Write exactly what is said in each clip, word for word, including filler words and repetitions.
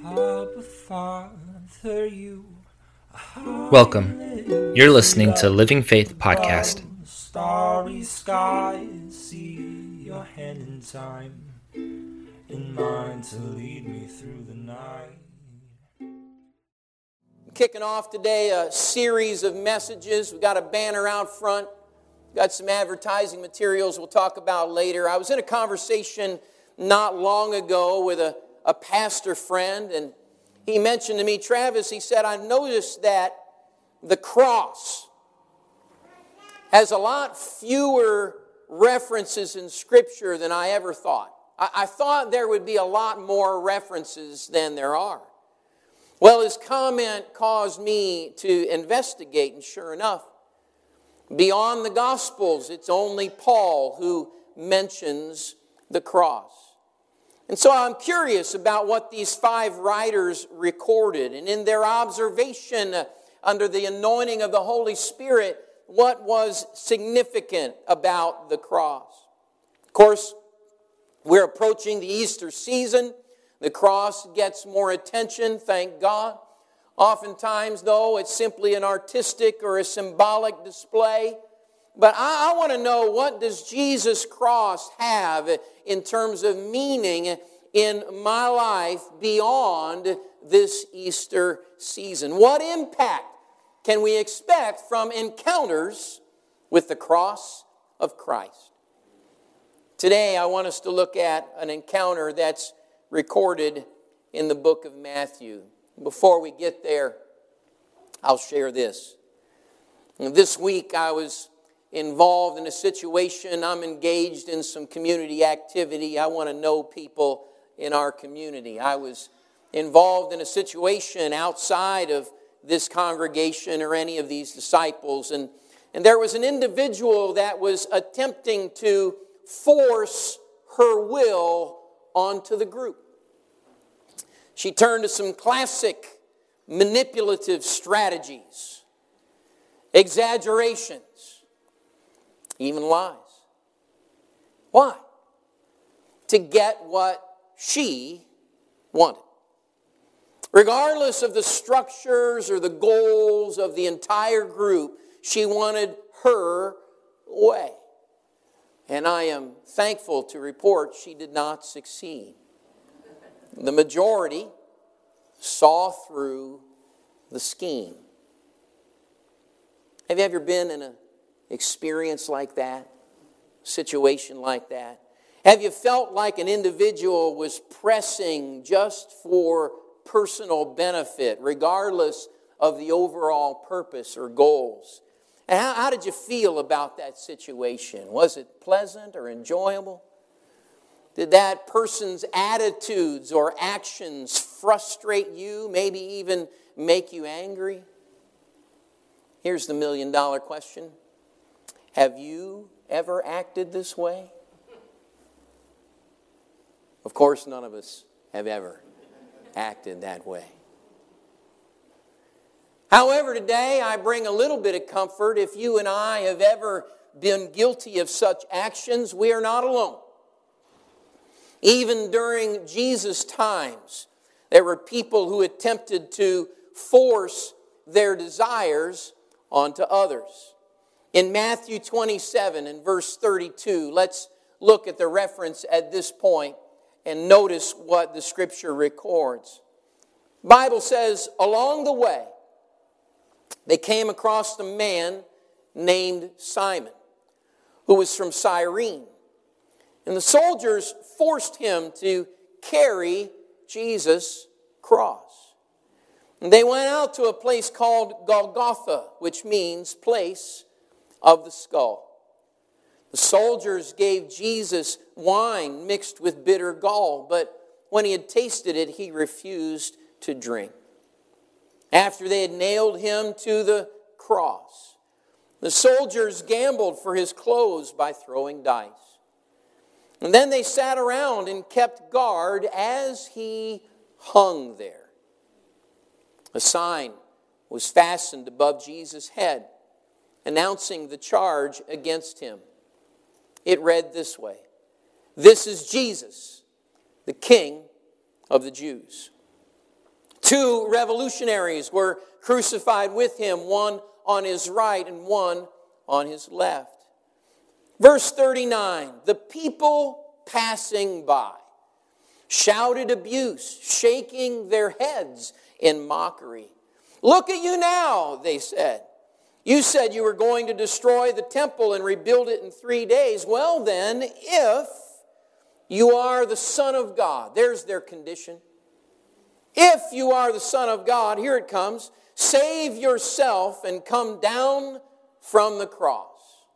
Welcome. You're listening to Living Faith Podcast. Starry skies, see your hand in time, in mine to lead me through the night. Kicking off today a series of messages. We've got a banner out front. We've got some advertising materials we'll talk about later. I was in a conversation not long ago with a, a pastor friend, and he mentioned to me, Travis, he said, I've noticed that the cross has a lot fewer references in Scripture than I ever thought. I, I thought there would be a lot more references than there are. Well, his comment caused me to investigate, and sure enough, beyond the Gospels, it's only Paul who mentions the cross. And so I'm curious about what these five writers recorded, and in their observation uh, under the anointing of the Holy Spirit, what was significant about the cross. Of course, we're approaching the Easter season. The cross gets more attention, thank God. Oftentimes, though, it's simply an artistic or a symbolic display. But I, I want to know, what does Jesus' cross have in terms of meaning in my life beyond this Easter season? What impact can we expect from encounters with the cross of Christ? Today, I want us to look at an encounter that's recorded in the book of Matthew. Before we get there, I'll share this. This week, I was involved in a situation. I'm engaged in some community activity. I want to know people in our community. I was involved in a situation outside of this congregation or any of these disciples. And, and there was an individual that was attempting to force her will onto the group. She turned to some classic manipulative strategies, exaggerations, even lies. Why? To get what she wanted. Regardless of the structures or the goals of the entire group, she wanted her way. And I am thankful to report she did not succeed. The majority saw through the scheme. Have you ever been in an experience like that? A situation like that? Have you felt like an individual was pressing just for personal benefit, regardless of the overall purpose or goals? And how, how did you feel about that situation? Was it pleasant or enjoyable? Did that person's attitudes or actions frustrate you, maybe even make you angry? Here's the million dollar question. Have you ever acted this way? Of course, none of us have ever acted that way. However, today I bring a little bit of comfort. If you and I have ever been guilty of such actions, we are not alone. Even during Jesus' times, there were people who attempted to force their desires onto others. In Matthew twenty-seven and verse thirty-two, let's look at the reference at this point and notice what the Scripture records. The Bible says, along the way, they came across a man named Simon, who was from Cyrene. And the soldiers forced him to carry Jesus' cross. And they went out to a place called Golgotha, which means place of the skull. The soldiers gave Jesus wine mixed with bitter gall, but when he had tasted it, he refused to drink. After they had nailed him to the cross, the soldiers gambled for his clothes by throwing dice. And then they sat around and kept guard as he hung there. A sign was fastened above Jesus' head, announcing the charge against him. It read this way: "This is Jesus, the King of the Jews." Two revolutionaries were crucified with him, one on his right and one on his left. Verse thirty-nine, the people passing by shouted abuse, shaking their heads in mockery. Look at you now, they said. You said you were going to destroy the temple and rebuild it in three days. Well then, if you are the Son of God, there's their condition. If you are the Son of God, here it comes, save yourself and come down from the cross.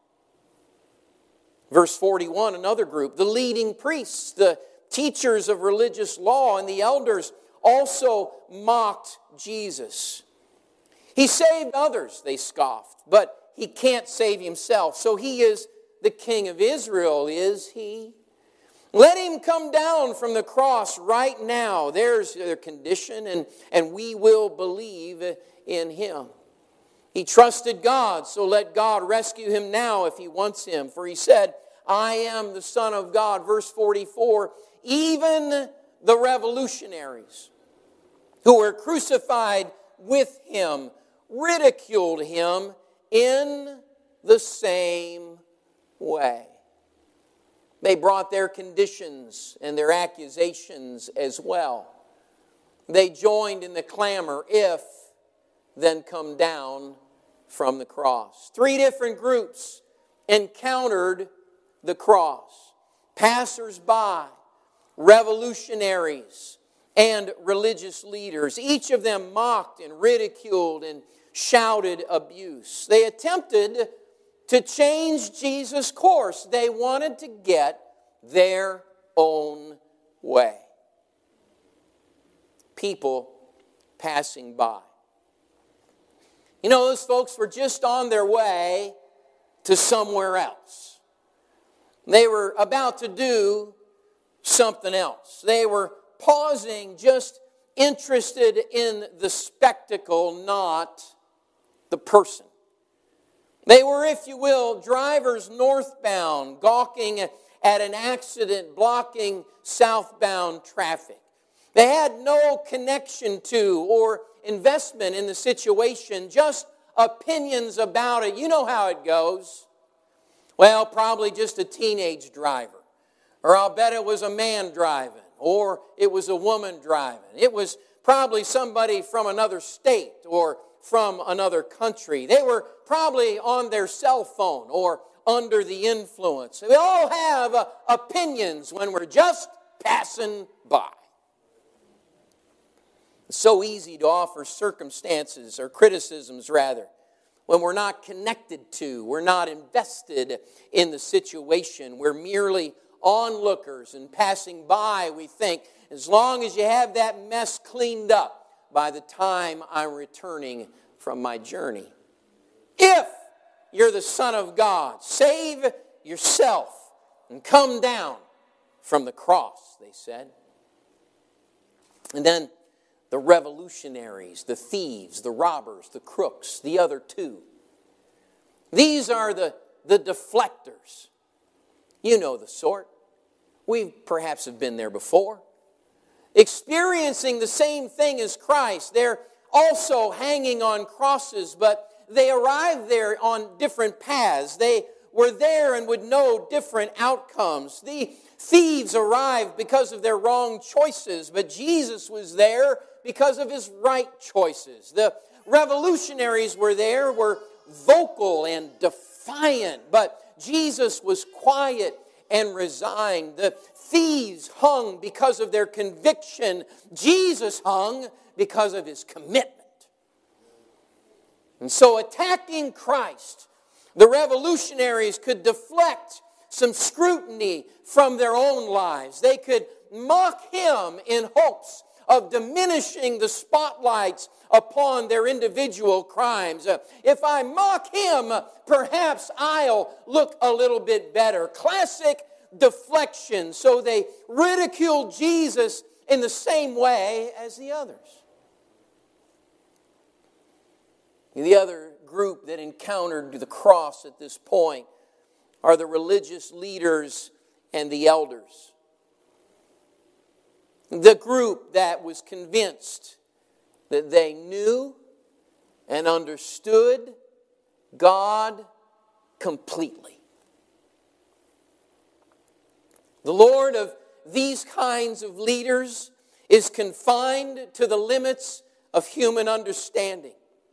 Verse forty-one, another group, the leading priests, the teachers of religious law, and the elders also mocked Jesus. He saved others, they scoffed, but he can't save himself. So he is the King of Israel, is he? Let him come down from the cross right now. There's their condition, and, and we will believe in him. He trusted God, so let God rescue him now if he wants him. For he said, I am the Son of God. Verse forty-four, even the revolutionaries who were crucified with him ridiculed him in the same way. They brought their conditions and their accusations as well. They joined in the clamor, if, then come down from the cross. Three different groups encountered the cross. Passers-by, revolutionaries, and religious leaders. Each of them mocked and ridiculed and shouted abuse. They attempted to change Jesus' course. They wanted to get their own way. People passing by. You know, those folks were just on their way to somewhere else. They were about to do something else. They were pausing, just interested in the spectacle, not the person. They were, if you will, drivers northbound, gawking at an accident, blocking southbound traffic. They had no connection to or investment in the situation, just opinions about it. You know how it goes. Well, probably just a teenage driver. Or I'll bet it was a man driving. Or it was a woman driving. It was probably somebody from another state or from another country. They were probably on their cell phone or under the influence. We all have uh, opinions when we're just passing by. It's so easy to offer circumstances or criticisms, rather, when we're not connected to, we're not invested in the situation. We're merely onlookers and passing by. We think, as long as you have that mess cleaned up by the time I'm returning from my journey. If you're the Son of God, save yourself and come down from the cross, they said. And then the revolutionaries, the thieves, the robbers, the crooks, the other two. These are the, the deflectors. You know the sort. We perhaps have been there before. Experiencing the same thing as Christ. They're also hanging on crosses, but they arrived there on different paths. They were there and would know different outcomes. The thieves arrived because of their wrong choices, but Jesus was there because of his right choices. The revolutionaries were there, were vocal and defiant, but Jesus was quiet and resigned. The thieves hung because of their conviction. Jesus hung because of his commitment. And so attacking Christ, the revolutionaries could deflect some scrutiny from their own lives. They could mock him in hopes of diminishing the spotlights upon their individual crimes. Uh, if I mock him, perhaps I'll look a little bit better. Classic deflection. So they ridiculed Jesus in the same way as the others. The other group that encountered the cross at this point are the religious leaders and the elders. The group that was convinced that they knew and understood God completely. The Lord of these kinds of leaders is confined to the limits of human understanding.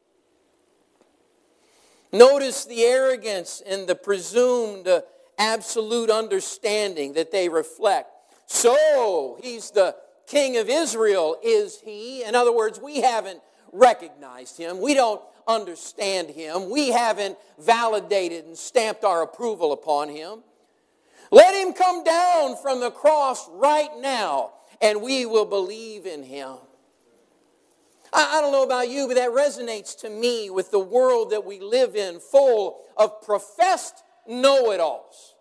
Notice the arrogance and the presumed absolute understanding that they reflect. So, he's the king of Israel, is he? In other words, we haven't recognized him. We don't understand him. We haven't validated and stamped our approval upon him. Let him come down from the cross right now, and we will believe in him. I don't know about you, but that resonates to me with the world that we live in, full of professed know-it-alls.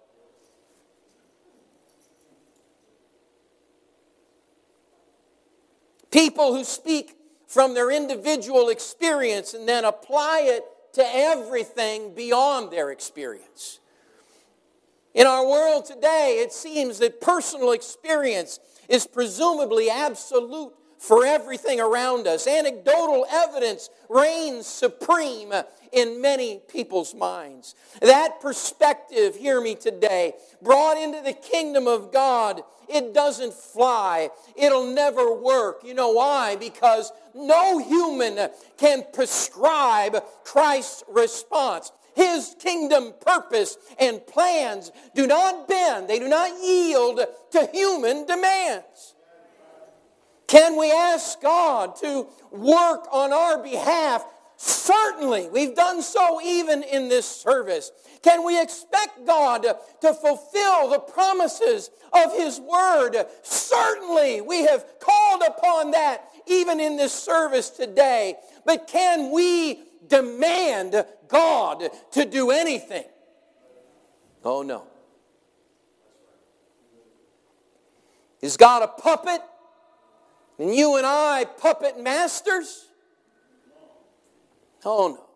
People who speak from their individual experience and then apply it to everything beyond their experience. In our world today, it seems that personal experience is presumably absolute for everything around us. Anecdotal evidence reigns supreme in many people's minds. That perspective, hear me today, brought into the kingdom of God, it doesn't fly. It'll never work. You know why? Because no human can prescribe Christ's response. His kingdom purpose and plans do not bend. They do not yield to human demands. Can we ask God to work on our behalf? Certainly. We've done so even in this service. Can we expect God to fulfill the promises of His Word? Certainly. We have called upon that even in this service today. But can we demand God to do anything? Oh, no. Is God a puppet? And you and I puppet masters? Oh, no.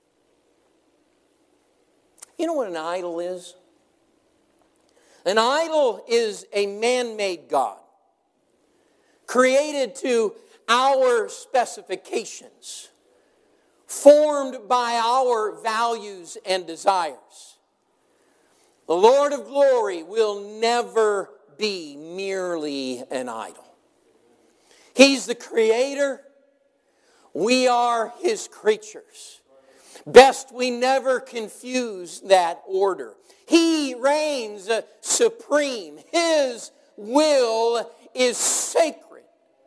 You know what an idol is? An idol is a man-made god, created to our specifications, formed by our values and desires. The Lord of glory will never be merely an idol. He's the creator. We are His creatures. Best we never confuse that order. He reigns supreme. His will is sacred.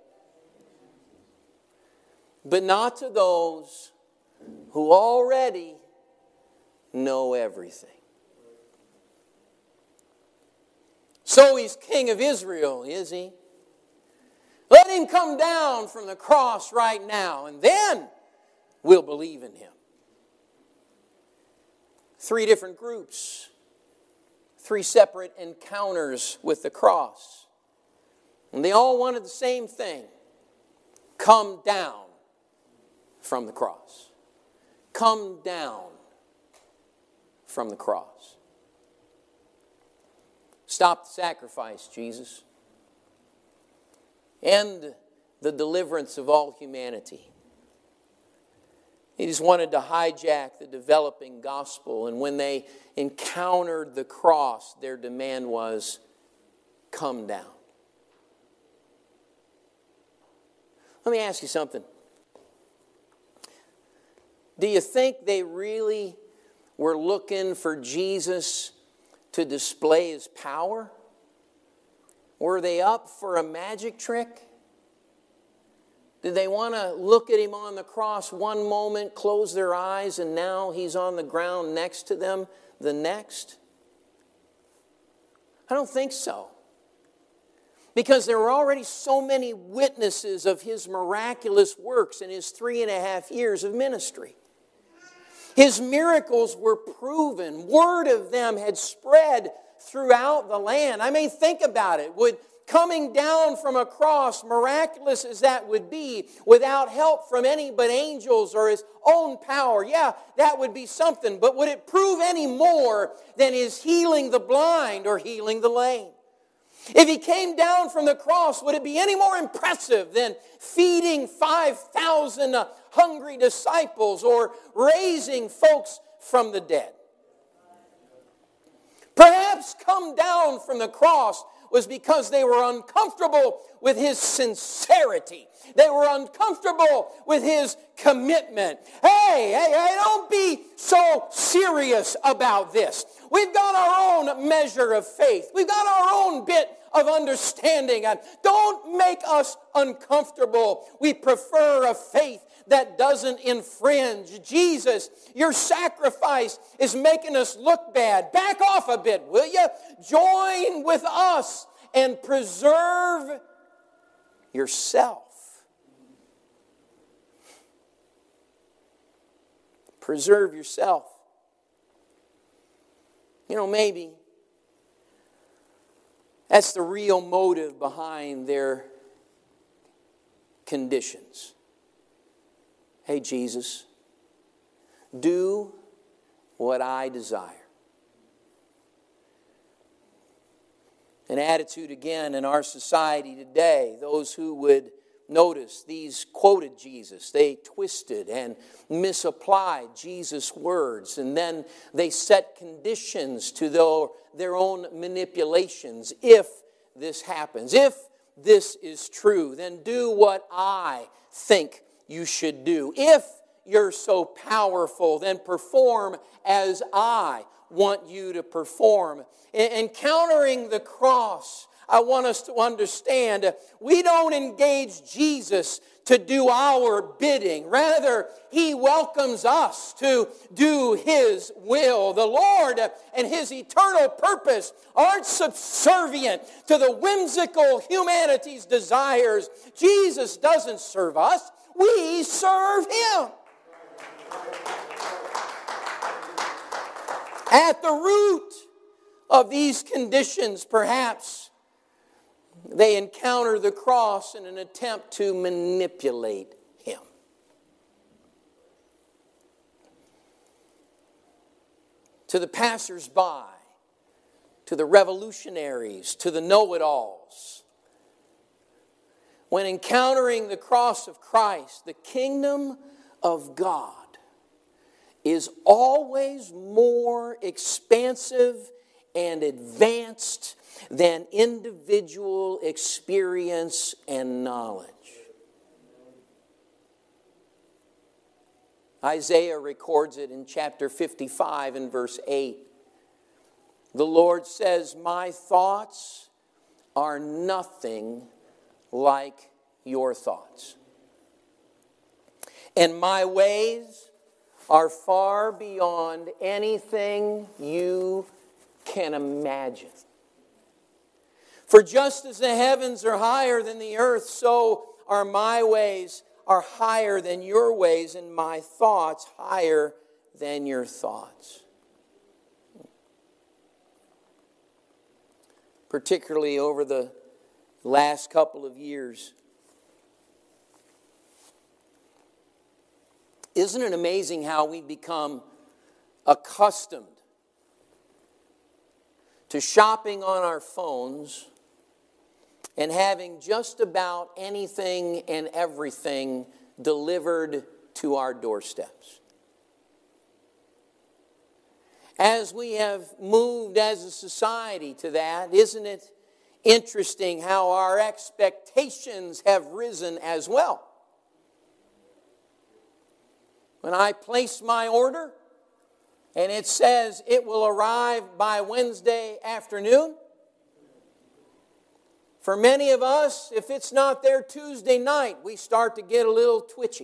But not to those who already know everything. So He's King of Israel, is He? Let Him come down from the cross right now, and then we'll believe in Him. Three different groups. Three separate encounters with the cross. And they all wanted the same thing. Come down from the cross. Come down from the cross. Stop the sacrifice, Jesus. End the deliverance of all humanity. He just wanted to hijack the developing gospel. And when they encountered the cross, their demand was, come down. Let me ask you something. Do you think they really were looking for Jesus to display His power? Were they up for a magic trick? Did they want to look at Him on the cross one moment, close their eyes, and now He's on the ground next to them the next? I don't think so. Because there were already so many witnesses of His miraculous works in His three and a half years of ministry. His miracles were proven. Word of them had spread throughout the land. I mean, think about it. Would coming down from a cross, miraculous as that would be, without help from any but angels or His own power, yeah, that would be something. But would it prove any more than His healing the blind or healing the lame? If he came down from the cross, would it be any more impressive than feeding five thousand hungry disciples or raising folks from the dead? Perhaps come down from the cross was because they were uncomfortable with his sincerity. They were uncomfortable with his commitment. Hey, hey, hey, don't be so serious about this. We've got our own measure of faith. We've got our own bit of understanding. Don't make us uncomfortable. We prefer a faith that doesn't infringe. Jesus, your sacrifice is making us look bad. Back off a bit, will you? Join with us and preserve yourself. Preserve yourself. You know, maybe that's the real motive behind their conditions. Hey, Jesus, do what I desire. An attitude again in our society today, those who would notice these quoted Jesus, they twisted and misapplied Jesus' words, and then they set conditions to their, their own manipulations. If this happens, if this is true, then do what I think you should do. If you're so powerful, then perform as I want you to perform. Encountering the cross, I want us to understand we don't engage Jesus to do our bidding. Rather, he welcomes us to do his will. The Lord and his eternal purpose aren't subservient to the whimsical humanity's desires. Jesus doesn't serve us. We serve him. At the root of these conditions, perhaps, they encounter the cross in an attempt to manipulate him. To the passers-by, to the revolutionaries, to the know-it-alls, when encountering the cross of Christ, the kingdom of God is always more expansive and advanced than individual experience and knowledge. Isaiah records it in chapter fifty-five and verse eight. The Lord says, "My thoughts are nothing like your thoughts, and my ways are far beyond anything you can imagine. For just as the heavens are higher than the earth, so are my ways are higher than your ways, and my thoughts higher than your thoughts." Particularly over the last couple of years, isn't it amazing how we become accustomed to shopping on our phones and having just about anything and everything delivered to our doorsteps? As we have moved as a society to that, isn't it interesting how our expectations have risen as well? When I place my order and it says it will arrive by Wednesday afternoon, for many of us, if it's not there Tuesday night, we start to get a little twitchy.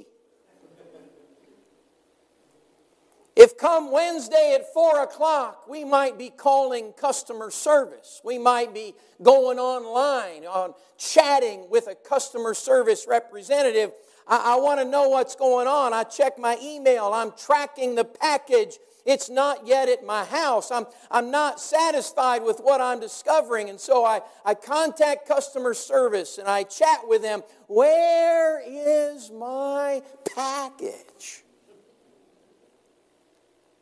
If come Wednesday at four o'clock, we might be calling customer service. We might be going online, on chatting with a customer service representative. I, I want to know what's going on. I check my email. I'm tracking the package. It's not yet at my house. I'm, I'm not satisfied with what I'm discovering. And so I, I contact customer service and I chat with them. Where is my package?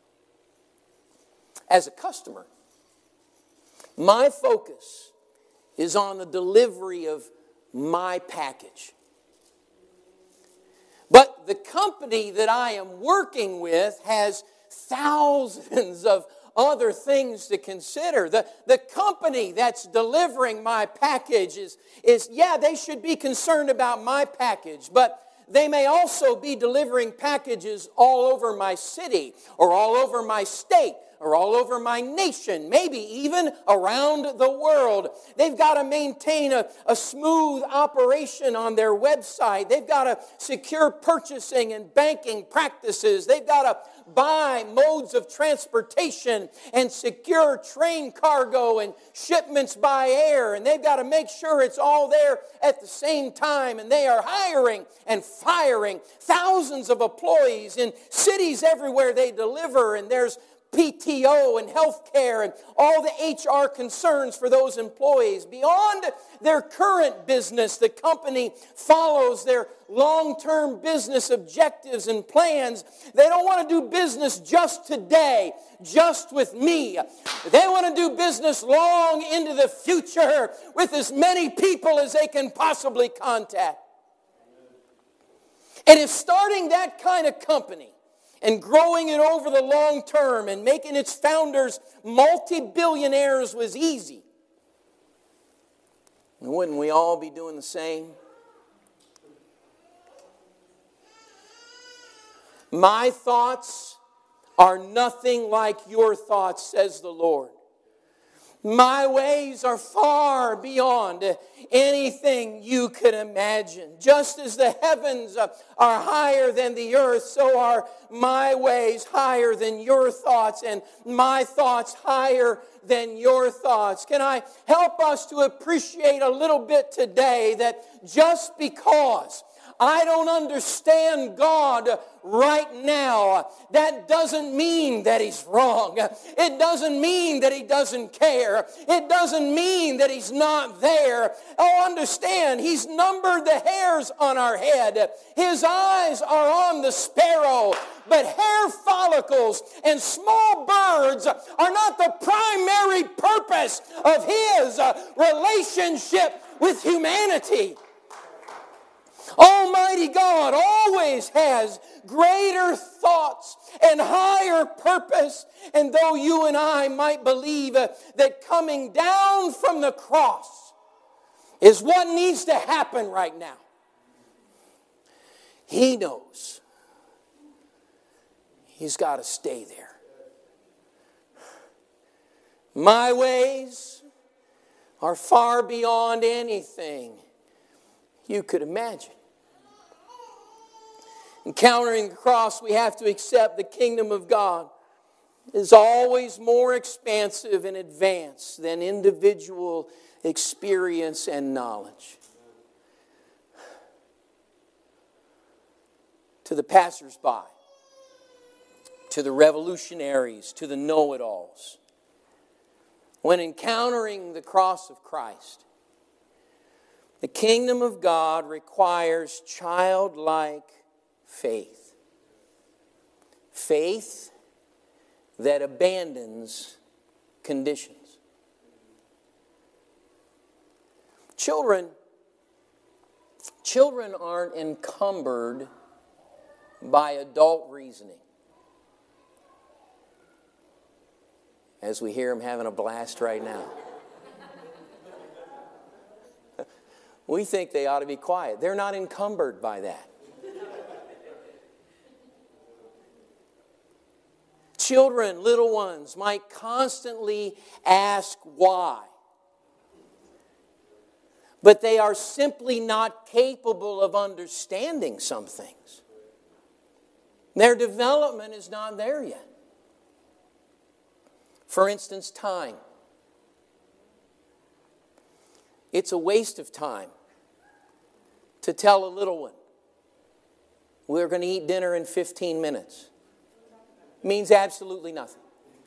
As a customer, my focus is on the delivery of my package. But the company that I am working with has thousands of other things to consider. The, the company that's delivering my package is, is, yeah, they should be concerned about my package, but they may also be delivering packages all over my city or all over my state or all over my nation, maybe even around the world. They've got to maintain a, a smooth operation on their website. They've got to secure purchasing and banking practices. They've got to buy modes of transportation and secure train cargo and shipments by air. And they've got to make sure it's all there at the same time. And they are hiring and firing thousands of employees in cities everywhere they deliver. And there's P T O and health care and all the H R concerns for those employees. Beyond their current business, the company follows their long-term business objectives and plans. They don't want to do business just today, just with me. They want to do business long into the future with as many people as they can possibly contact. And if starting that kind of company and growing it over the long term and making its founders multi-billionaires was easy, wouldn't we all be doing the same? My thoughts are nothing like your thoughts, says the Lord. My ways are far beyond anything you could imagine. Just as the heavens are higher than the earth, so are my ways higher than your thoughts, and my thoughts higher than your thoughts. Can I help us to appreciate a little bit today that just because I don't understand God right now, that doesn't mean that He's wrong. It doesn't mean that He doesn't care. It doesn't mean that He's not there. Oh, understand, He's numbered the hairs on our head. His eyes are on the sparrow. But hair follicles and small birds are not the primary purpose of His relationship with humanity. Almighty God always has greater thoughts and higher purpose. And though you and I might believe uh, that coming down from the cross is what needs to happen right now, He knows He's got to stay there. My ways are far beyond anything you could imagine. Encountering the cross, we have to accept the kingdom of God is always more expansive and advanced than individual experience and knowledge. To the passersby, to the revolutionaries, to the know-it-alls, when encountering the cross of Christ, the kingdom of God requires childlike faith. Faith that abandons conditions. Children, children aren't encumbered by adult reasoning. As we hear them having a blast right now. We think they ought to be quiet. They're not encumbered by that. Children, little ones, might constantly ask why. But they are simply not capable of understanding some things. Their development is not there yet. For instance, time. It's a waste of time to tell a little one, we're going to eat dinner in fifteen minutes. It means absolutely nothing.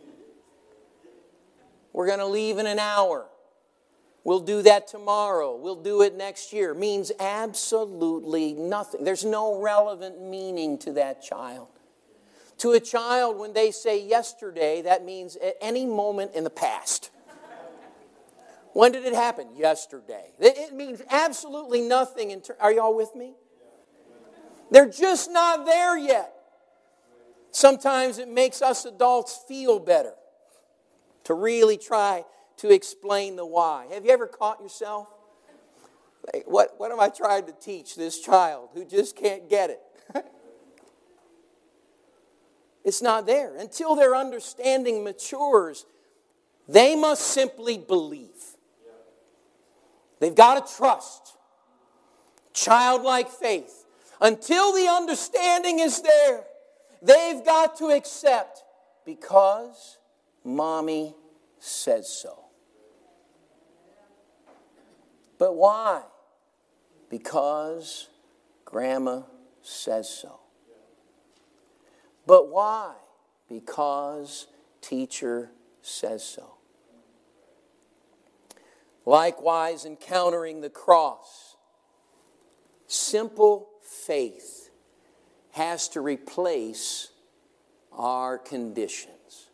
We're going to leave in an hour. We'll do that tomorrow. We'll do it next year. It means absolutely nothing. There's no relevant meaning to that child. To a child, when they say yesterday, that means at any moment in the past. When did it happen? Yesterday. It means absolutely nothing. In ter- Are y'all with me? They're just not there yet. Sometimes it makes us adults feel better to really try to explain the why. Have you ever caught yourself? Like, what, what am I trying to teach this child who just can't get it? It's not there. Until their understanding matures, they must simply believe. They've got to trust. Childlike faith. Until the understanding is there, they've got to accept because mommy says so. But why? Because grandma says so. But why? Because teacher says so. Likewise, encountering the cross, simple faith has to replace our conditions.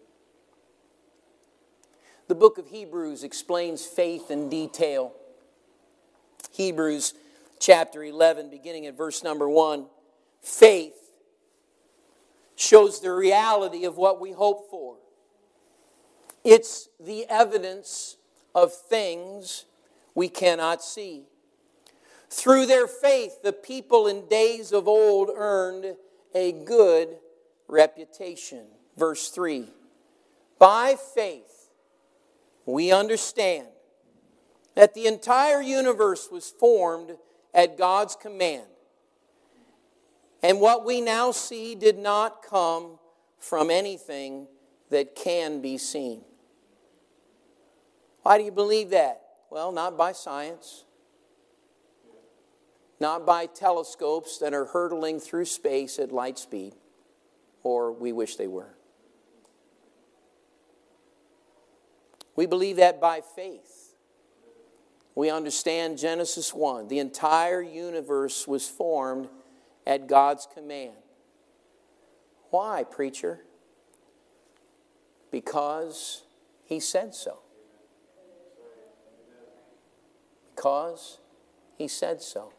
The book of Hebrews explains faith in detail. Hebrews chapter eleven, beginning at verse number one. Faith shows the reality of what we hope for. It's the evidence of things we cannot see. Through their faith, the people in days of old earned a good reputation. Verse three. By faith, we understand that the entire universe was formed at God's command. And what we now see did not come from anything that can be seen. Why do you believe that? Well, not by science. Not by telescopes that are hurtling through space at light speed. Or we wish they were. We believe that by faith. We understand Genesis one. The entire universe was formed at God's command. Why, preacher? Because He said so. Because He said so.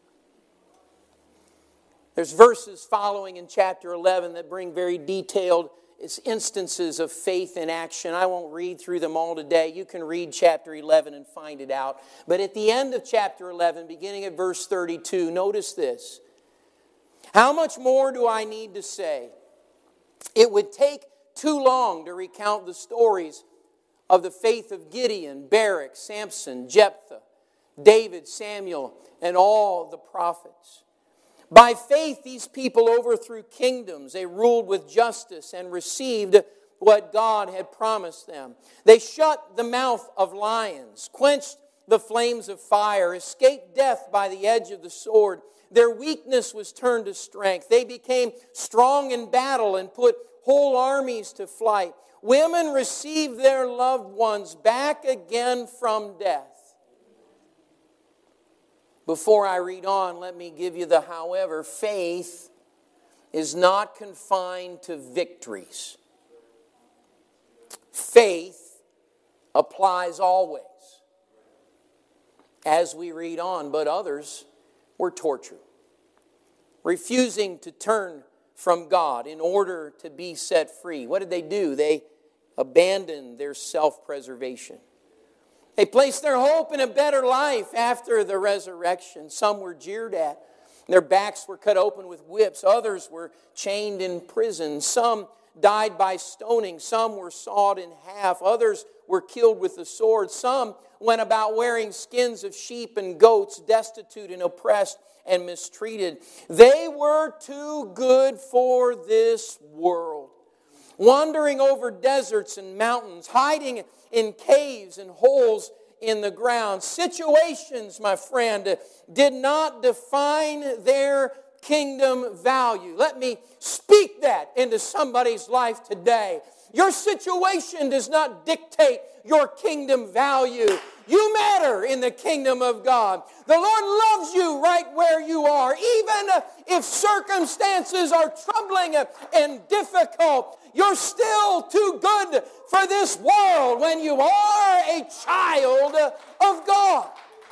There's verses following in chapter eleven that bring very detailed instances of faith in action. I won't read through them all today. You can read chapter eleven and find it out. But at the end of chapter eleven, beginning at verse thirty-two, notice this. How much more do I need to say? It would take too long to recount the stories of the faith of Gideon, Barak, Samson, Jephthah, David, Samuel, and all the prophets. By faith, these people overthrew kingdoms. They ruled with justice and received what God had promised them. They shut the mouth of lions, quenched the flames of fire, escaped death by the edge of the sword. Their weakness was turned to strength. They became strong in battle and put whole armies to flight. Women received their loved ones back again from death. Before I read on, let me give you the however. Faith is not confined to victories. Faith applies always. As we read on, but others were tortured, refusing to turn from God in order to be set free. What did they do? They abandoned their self-preservation. They placed their hope in a better life after the resurrection. Some were jeered at. Their backs were cut open with whips. Others were chained in prison. Some died by stoning. Some were sawed in half. Others were killed with the sword. Some went about wearing skins of sheep and goats, destitute and oppressed and mistreated. They were too good for this world, wandering over deserts and mountains, hiding in caves and holes in the ground. Situations, my friend, did not define their kingdom value. Let me speak that into somebody's life today. Your situation does not dictate your kingdom value. You matter in the kingdom of God. The Lord loves you right where you are, even if circumstances are troubling and difficult. You're still too good for this world when you are a child of God.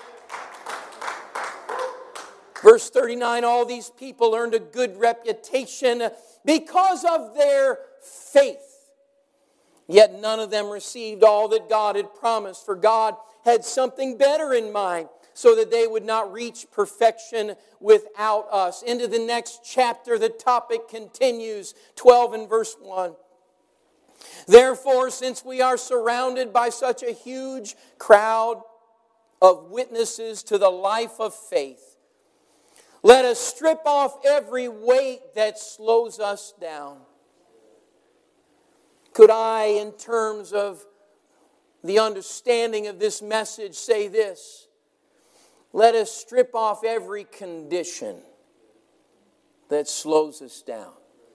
Verse thirty-nine, all these people earned a good reputation because of their faith. Yet none of them received all that God had promised, for God had something better in mind, so that they would not reach perfection without us. Into the next chapter, the topic continues, twelve and verse one. Therefore, since we are surrounded by such a huge crowd of witnesses to the life of faith, let us strip off every weight that slows us down. Could I, in terms of the understanding of this message, say this? Let us strip off every condition that slows us down.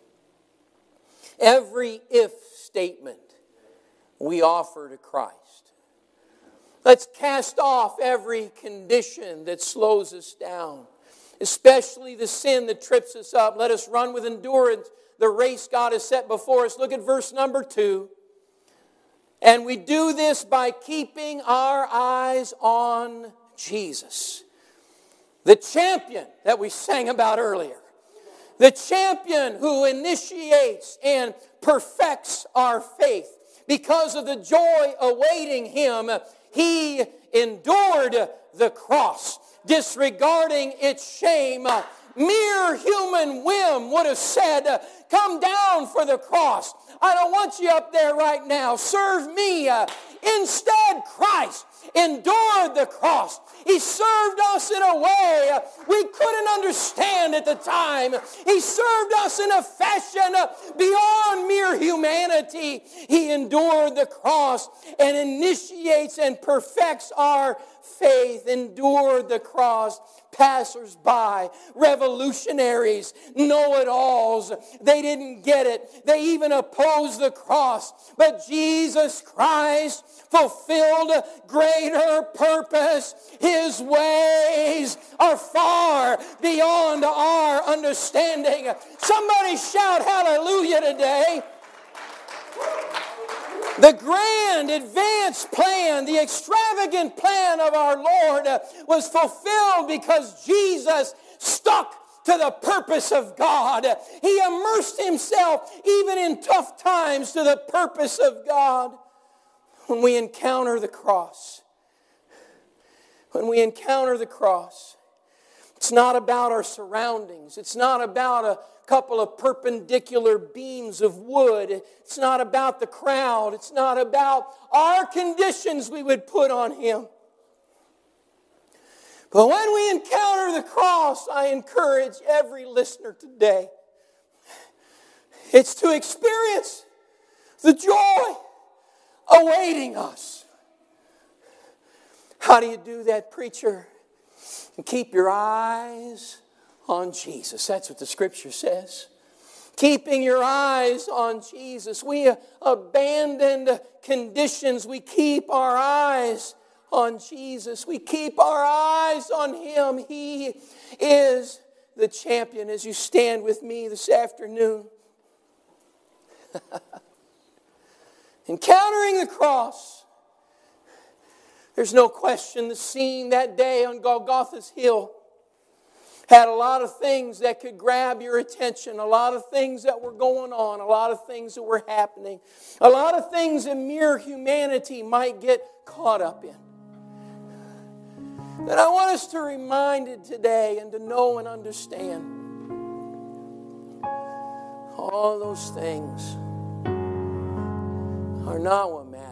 Every if statement we offer to Christ. Let's cast off every condition that slows us down, especially the sin that trips us up. Let us run with endurance the race God has set before us. Look at verse number two. And we do this by keeping our eyes on Jesus, the champion that we sang about earlier. The champion who initiates and perfects our faith. Because of the joy awaiting him, he endured the cross, disregarding its shame. Mere human whim would have said, come down for the cross. I don't want you up there right now. Serve me. Instead, Christ endured the cross. He served us in a way we couldn't understand at the time. He served us in a fashion beyond mere humanity. He endured the cross and initiates and perfects our faith. Endured the cross. Passers-by, revolutionaries, know-it-alls, they didn't get it. They even opposed the cross. But Jesus Christ fulfilled greater purpose. His ways are far beyond our understanding. Somebody shout hallelujah today. The grand advanced plan, the extravagant plan of our Lord was fulfilled because Jesus stuck to the purpose of God. He immersed himself even in tough times to the purpose of God. When we encounter the cross, when we encounter the cross, it's not about our surroundings. It's not about a couple of perpendicular beams of wood. It's not about the crowd. It's not about our conditions we would put on him. But when we encounter the cross, I encourage every listener today, it's to experience the joy awaiting us. How do you do that, preacher? And keep your eyes on Jesus. That's what the Scripture says. Keeping your eyes on Jesus. We abandoned conditions. We keep our eyes on Jesus. We keep our eyes on Him. He is the champion. As you stand with me this afternoon, encountering the cross, there's no question the scene that day on Golgotha's Hill had a lot of things that could grab your attention, a lot of things that were going on, a lot of things that were happening, a lot of things that mere humanity might get caught up in. And I want us to be reminded today and to know and understand all those things are not what matters.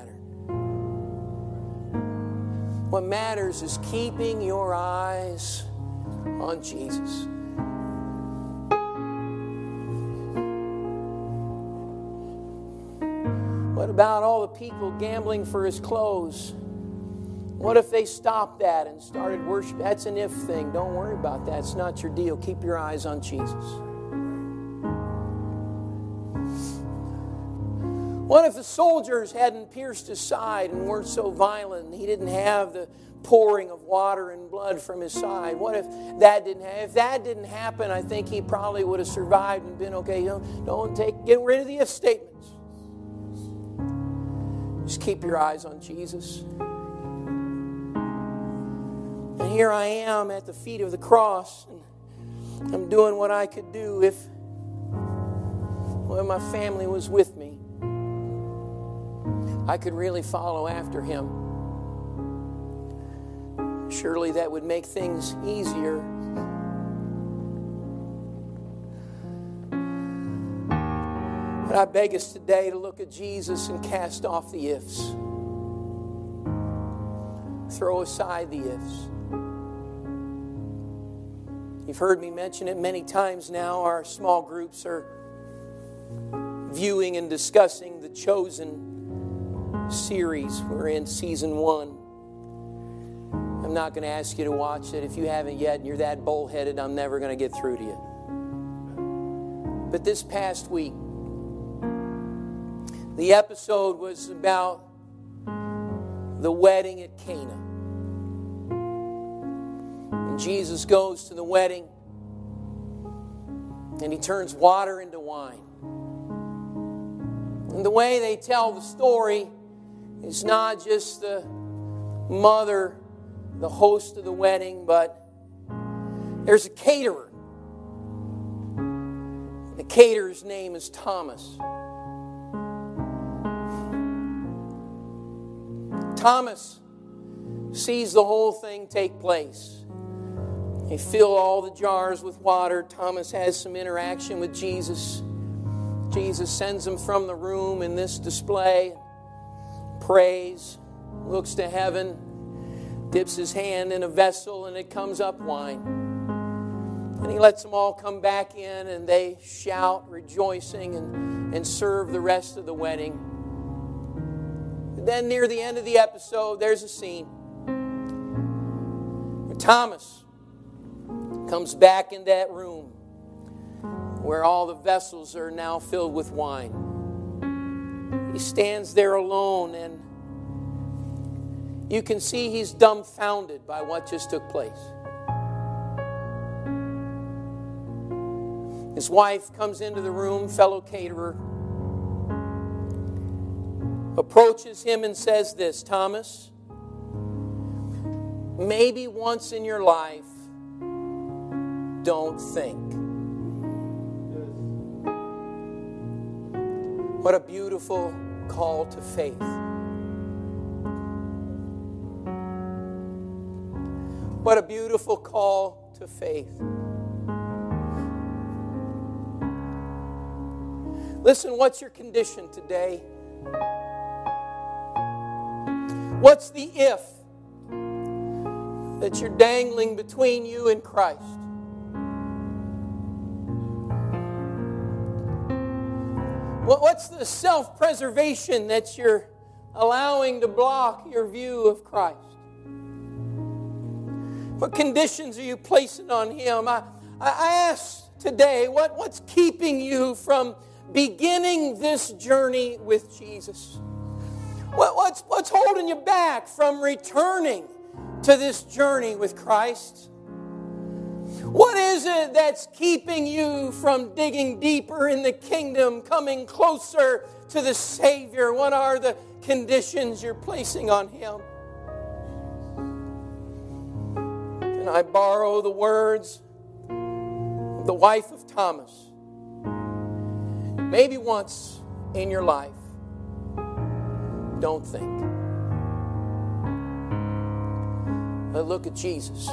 What matters is keeping your eyes on Jesus. What about all the people gambling for his clothes? What if they stopped that and started worship? That's an if thing. Don't worry about that. It's not your deal. Keep your eyes on Jesus. What if the soldiers hadn't pierced his side and weren't so violent and he didn't have the, pouring of water and blood from his side. What if that didn't happen? If that didn't happen, I think he probably would have survived and been okay. Don't, don't take, get rid of the if statements. Just keep your eyes on Jesus. And here I am at the feet of the cross, and I'm doing what I could do if well, my family was with me. I could really follow after him. Surely that would make things easier. But I beg us today to look at Jesus and cast off the ifs. Throw aside the ifs. You've heard me mention it many times now. Our small groups are viewing and discussing the Chosen series. We're in season one. I'm not going to ask you to watch it. If you haven't yet and you're that bullheaded, I'm never going to get through to you. But this past week, the episode was about the wedding at Cana. And Jesus goes to the wedding and he turns water into wine. And the way they tell the story is not just the mother, the host of the wedding, but there's a caterer. The caterer's name is Thomas. Thomas sees the whole thing take place. They fill all the jars with water. Thomas has some interaction with Jesus. Jesus sends him from the room in this display, prays, looks to heaven, dips his hand in a vessel, and it comes up wine. And he lets them all come back in, and they shout, rejoicing, and, and serve the rest of the wedding. But then near the end of the episode, there's a scene where Thomas comes back in that room where all the vessels are now filled with wine. He stands there alone, and you can see he's dumbfounded by what just took place. His wife comes into the room, fellow caterer, approaches him and says this, Thomas, maybe once in your life, don't think. What a beautiful call to faith. What a beautiful call to faith. Listen, what's your condition today? What's the if that you're dangling between you and Christ? What's the self-preservation that you're allowing to block your view of Christ? What conditions are you placing on Him? I, I ask today, what, what's keeping you from beginning this journey with Jesus? What, what's, what's holding you back from returning to this journey with Christ? What is it that's keeping you from digging deeper in the kingdom, coming closer to the Savior? What are the conditions you're placing on Him? And I borrow the words of the wife of Thomas. Maybe once in your life, don't think. But look at Jesus,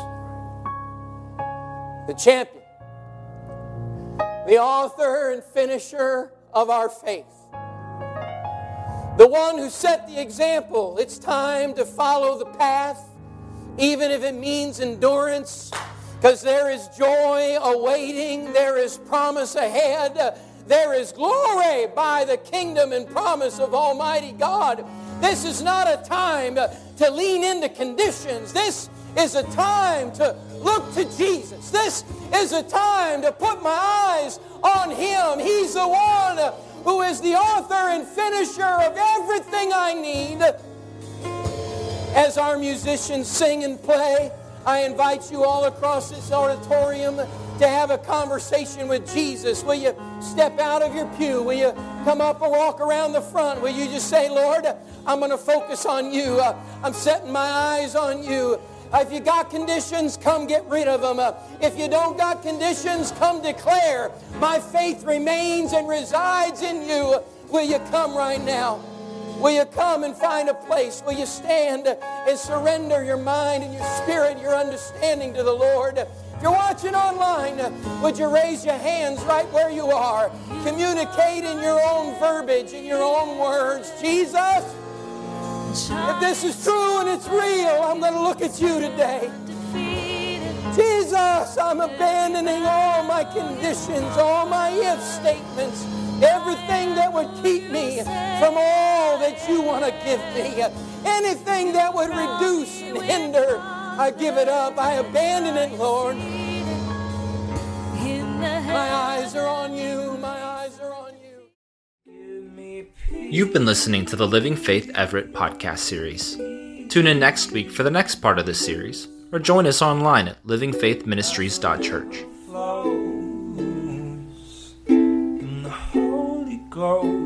the champion, the author and finisher of our faith, the one who set the example. It's time to follow the path, even if it means endurance, because there is joy awaiting, there is promise ahead, there is glory by the kingdom and promise of Almighty God. This is not a time to lean into conditions. This is a time to look to Jesus. This is a time to put my eyes on Him. He's the one who is the author and finisher of everything I need. As our musicians sing and play, I invite you all across this auditorium to have a conversation with Jesus. Will you step out of your pew? Will you come up and walk around the front? Will you just say, Lord, I'm going to focus on you. Uh, I'm setting my eyes on you. Uh, if you got conditions, come get rid of them. Uh, if you don't got conditions, come declare, my faith remains and resides in you. Will you come right now? Will you come and find a place? Will you stand and surrender your mind and your spirit, your understanding to the Lord? If you're watching online, would you raise your hands right where you are? Communicate in your own verbiage, in your own words. Jesus, if this is true and it's real, I'm going to look at you today. Jesus, I'm abandoning all my conditions, all my if statements, everything that would keep me from all that you want to give me. Anything that would reduce and hinder, I give it up. I abandon it, Lord. My eyes are on you. My eyes are on you. You've been listening to the Living Faith Everett podcast series. Tune in next week for the next part of this series, or join us online at living faith ministries dot church. And the Holy Ghost